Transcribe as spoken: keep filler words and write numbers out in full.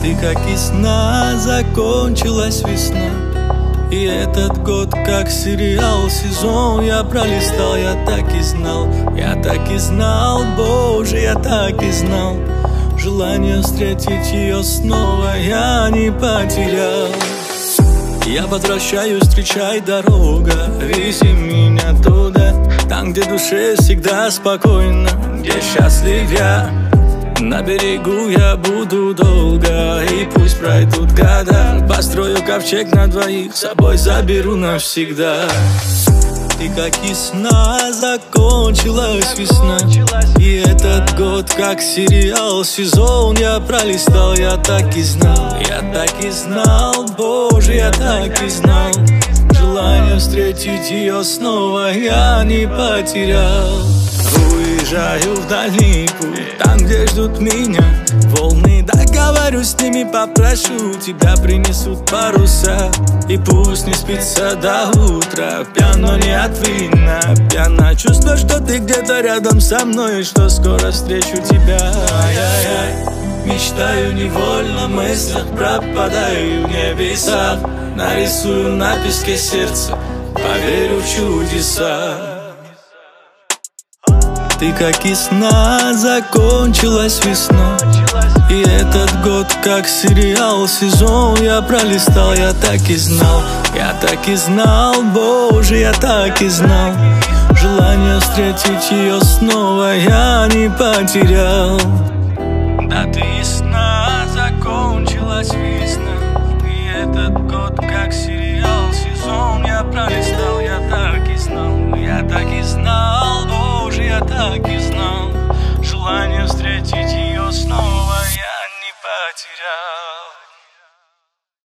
Ты как из сна, закончилась весна. И этот год как сериал, сезон я пролистал. Я так и знал, я так и знал, Боже, я так и знал. Желание встретить ее снова я не потерял. Я возвращаюсь, встречай, дорога, вези меня туда, там, где душе всегда спокойно, где счастлив я. На берегу я буду долго, и пусть пройдут года. Построю ковчег на двоих, с собой заберу навсегда. И как из сна, закончилась весна. И этот год как сериал, сезон я пролистал. Я так и знал, я так и знал, Боже, я так и знал. Желание встретить ее снова я не потерял. Уезжаю в дальний путь, там, где ждут меня волны. Договорюсь с ними, попрошу, тебя принесут паруса. И пусть не спится до утра, пьяно не от вина, пьяно чувство, что ты где-то рядом со мной, и что скоро встречу тебя. Ай-яй-яй. Мечтаю невольно, в мыслях пропадаю в небесах. Нарисую на песке сердце, поверю в чудеса. Ты как из сна, закончилась весна. И этот год как сериал, сезон я пролистал. Я так и знал, я так и знал, Боже, я так и знал. Желание встретить ее снова я не потерял. Да ты из сна, закончилась весна. И этот год как сериал, сезон я пролистал. Я так и знал, я так и знал, Боже, я так и знал. Желание встретить ее снова я не потерял.